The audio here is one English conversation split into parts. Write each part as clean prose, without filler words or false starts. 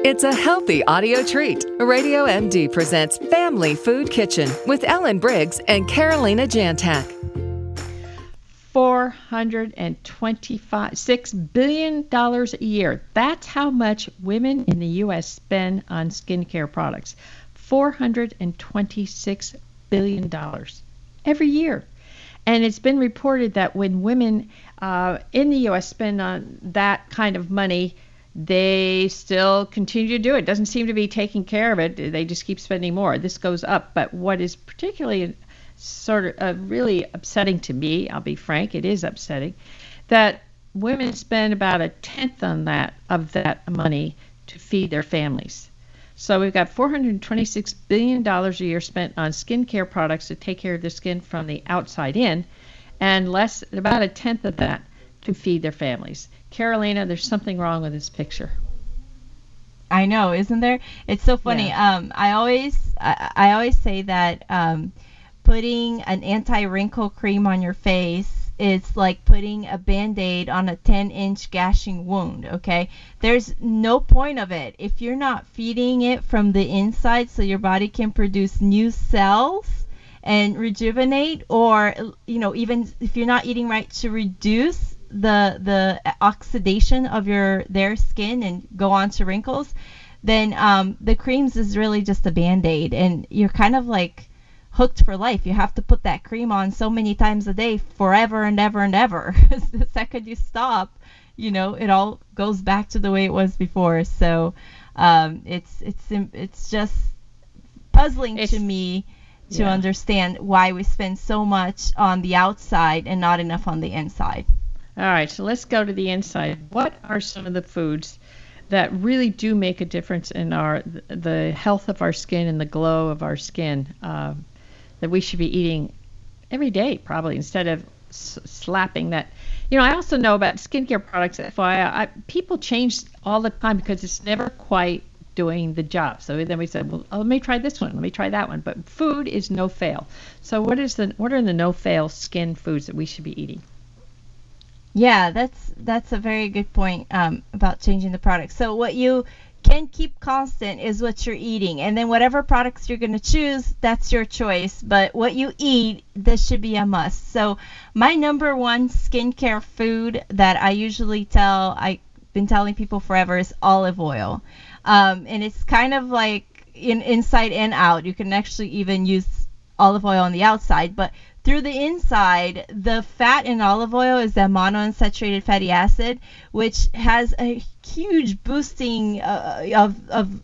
It's a healthy audio treat. Radio MD presents Family Food Kitchen with Ellen Briggs and Carolina Jantak. $426 billion a year. That's how much women in the U.S. spend on skincare products. $426 billion every year. And it's been reported that when women in the U.S. spend on that kind of money, they still continue to do it. It doesn't seem to be taking care of it. They just keep spending more. This goes up. But what is particularly sort of really upsetting to me, I'll be frank, it is upsetting, that women spend about a tenth of that money to feed their families. So we've got $426 billion a year spent on skincare products to take care of the skin from the outside in, and about a tenth of that to feed their families. Carolina, there's something wrong with this picture. I know, isn't there? It's so funny. Yeah. I always say that putting an anti-wrinkle cream on your face is like putting a Band-Aid on a 10-inch gashing wound, okay? There's no point of it if you're not feeding it from the inside so your body can produce new cells and rejuvenate, or, you know, even if you're not eating right to reduce the oxidation of their skin and go on to wrinkles, then the creams is really just a Band-Aid, and you're kind of like hooked for life. You have to put that cream on so many times a day forever and ever and ever. The second you stop, you know, it all goes back to the way it was before. So it's just puzzling to me to understand why we spend so much on the outside and not enough on the inside. All right, so let's go to the inside. What are some of the foods that really do make a difference in the health of our skin and the glow of our skin that we should be eating every day, probably, instead of slapping that? You know, I also know about skincare products. People change all the time because it's never quite doing the job. So then we said, well, let me try this one, let me try that one. But food is no fail. So what are the no fail skin foods that we should be eating? Yeah, that's a very good point about changing the product. So what you can keep constant is what you're eating, and then whatever products you're going to choose, that's your choice. But what you eat, this should be a must. So my number one skincare food that I've been telling people forever is olive oil, and it's kind of like inside and out. You can actually even use olive oil on the outside, but through the inside, the fat in olive oil is that monounsaturated fatty acid, which has a huge boosting of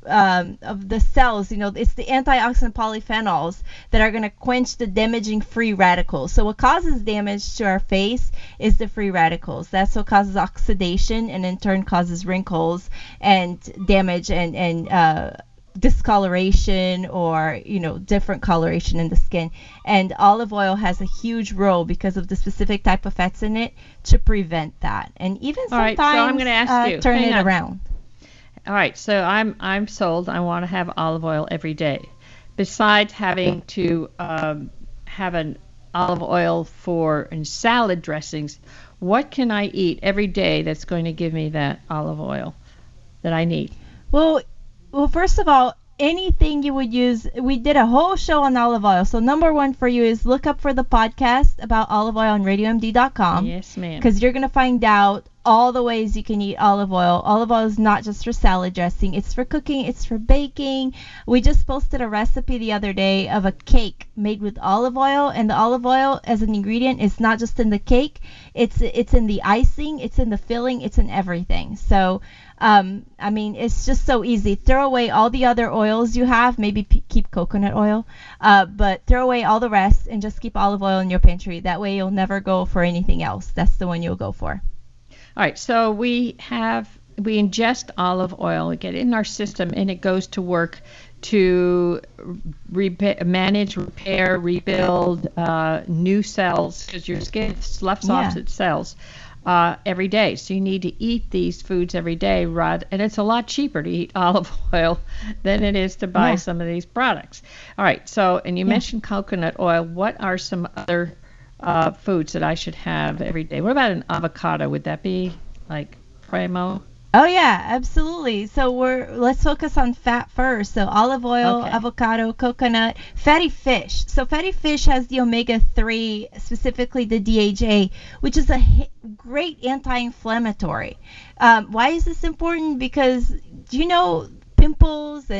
the cells. You know, it's the antioxidant polyphenols that are going to quench the damaging free radicals. So what causes damage to our face is the free radicals. That's what causes oxidation, and in turn causes wrinkles and damage and discoloration, or, you know, different coloration in the skin. And olive oil has a huge role because of the specific type of fats in it to prevent that, and even sometimes so I'm going to ask you, turn it around. All right, so I'm sold. I want to have olive oil every day. Besides having to have an olive oil in salad dressings, what can I eat every day that's going to give me that olive oil that I need? Well, first of all, anything you would use, we did a whole show on olive oil. So number one for you is look up for the podcast about olive oil on RadioMD.com. Yes, ma'am. Because you're going to find out all the ways you can eat olive oil. Olive oil is not just for salad dressing. It's for cooking. It's for baking. We just posted a recipe the other day of a cake made with olive oil. And the olive oil as an ingredient is not just in the cake. It's in the icing. It's in the filling. It's in everything. So I mean, it's just so easy. Throw away all the other oils you have. Maybe keep coconut oil, but throw away all the rest and just keep olive oil in your pantry. That way you'll never go for anything else. That's the one you'll go for. All right, so we ingest olive oil, we get it in our system, and it goes to work to manage, repair, rebuild new cells, because your skin sloughs off its cells every day. So you need to eat these foods every day, and it's a lot cheaper to eat olive oil than it is to buy some of these products. All right, so, and you mentioned coconut oil. What are some other foods that I should have every day? What about an avocado? Would that be like primo? Oh yeah, absolutely. So let's focus on fat first. So olive oil, Okay. avocado, coconut, fatty fish. So fatty fish has the omega-3, specifically the DHA, which is a great anti-inflammatory. Why is this important? Because do you know pimples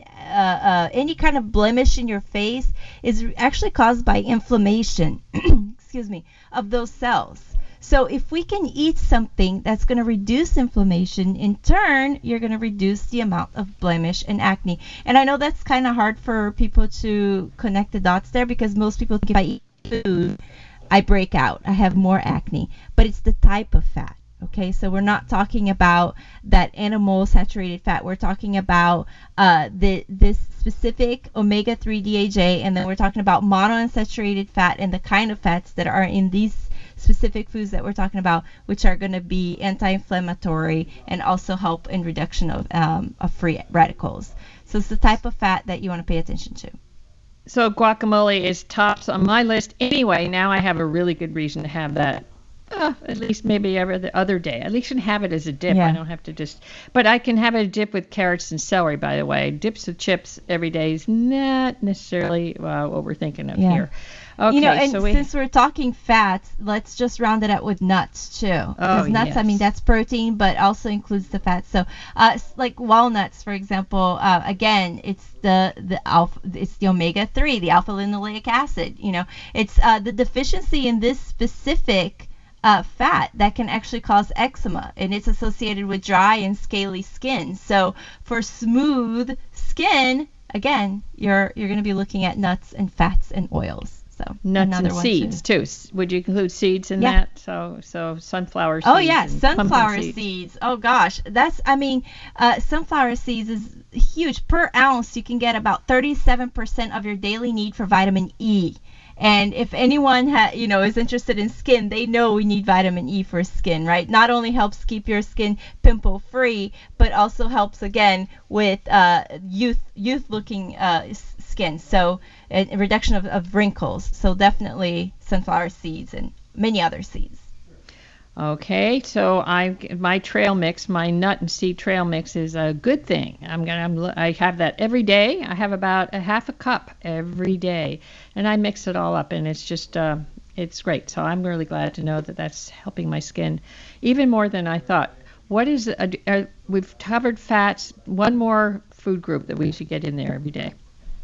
and any kind of blemish in your face is actually caused by inflammation, excuse me, of those cells. So if we can eat something that's going to reduce inflammation, in turn, you're going to reduce the amount of blemish and acne. And I know that's kind of hard for people to connect the dots there, because most people think if I eat food, I break out. I have more acne. But it's the type of fat. Okay, so we're not talking about that animal saturated fat. We're talking about this specific omega-3 DHA, and then we're talking about monounsaturated fat and the kind of fats that are in these specific foods that we're talking about, which are going to be anti-inflammatory and also help in reduction of free radicals. So it's the type of fat that you want to pay attention to. So guacamole is tops on my list anyway. Now I have a really good reason to have that. At least maybe every other day. At least I can have it as a dip. Yeah. I don't have to just. But I can have a dip with carrots and celery, by the way. Dips of chips every day is not necessarily what we're thinking of here. Okay, you know, and so since we're talking fats, let's just round it out with nuts too. Because nuts, yes. I mean, that's protein, but also includes the fats. So, like walnuts, for example, again, it's the omega-3, the alpha linoleic acid. You know, it's the deficiency in this specific fat that can actually cause eczema, and it's associated with dry and scaly skin. So for smooth skin, again, you're going to be looking at nuts and fats and oils. So nuts and seeds too. Would you include seeds in that? So sunflower seeds. Oh yeah, sunflower seeds. seeds. Oh gosh, sunflower seeds is huge. Per ounce, you can get about 37% of your daily need for vitamin E. And if anyone is interested in skin, they know we need vitamin E for skin, right? Not only helps keep your skin pimple free, but also helps again with youth looking skin. So a reduction of wrinkles. So definitely sunflower seeds and many other seeds. Okay, so my trail mix, my nut and seed trail mix is a good thing. I have that every day. I have about a half a cup every day, and I mix it all up, and it's just it's great. So I'm really glad to know that that's helping my skin even more than I thought. What is we've covered fats. One more food group that we should get in there every day.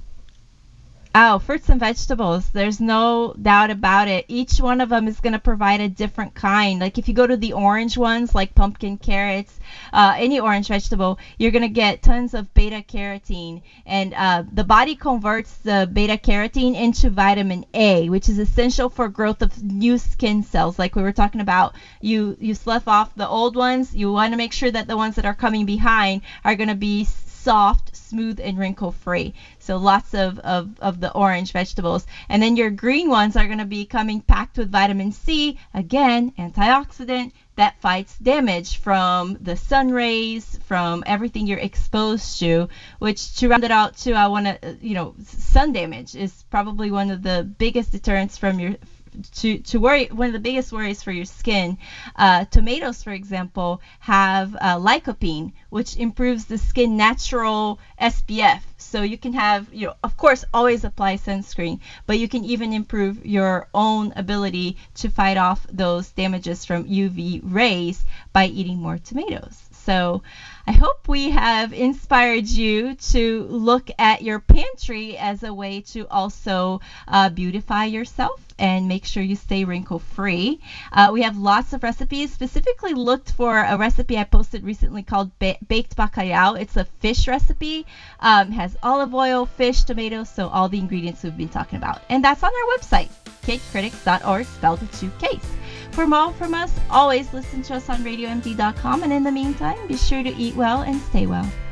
Oh, fruits and vegetables. There's no doubt about it. Each one of them is going to provide a different kind. Like if you go to the orange ones, like pumpkin, carrots, any orange vegetable, you're going to get tons of beta carotene. And the body converts the beta carotene into vitamin A, which is essential for growth of new skin cells. Like we were talking about, you slough off the old ones. You want to make sure that the ones that are coming behind are going to be soft, smooth, and wrinkle-free. So lots of the orange vegetables. And then your green ones are going to be coming packed with vitamin C, again, antioxidant that fights damage from the sun rays, from everything you're exposed to, which to round it out too, I want to, sun damage is probably one of the biggest deterrents from your to worry, one of the biggest worries for your skin. Tomatoes, for example, have lycopene, which improves the skin natural SPF. So you can have, of course, always apply sunscreen, but you can even improve your own ability to fight off those damages from UV rays by eating more tomatoes. So I hope we have inspired you to look at your pantry as a way to also beautify yourself and make sure you stay wrinkle free. We have lots of recipes. Specifically looked for a recipe I posted recently called Baked Bacalhau. It's a fish recipe. It has olive oil, fish, tomatoes, so all the ingredients we've been talking about. And that's on our website, cakecritics.org, spelled with 2 Ks. For more from us, always listen to us on RadioMD.com. And in the meantime, be sure to eat well and stay well.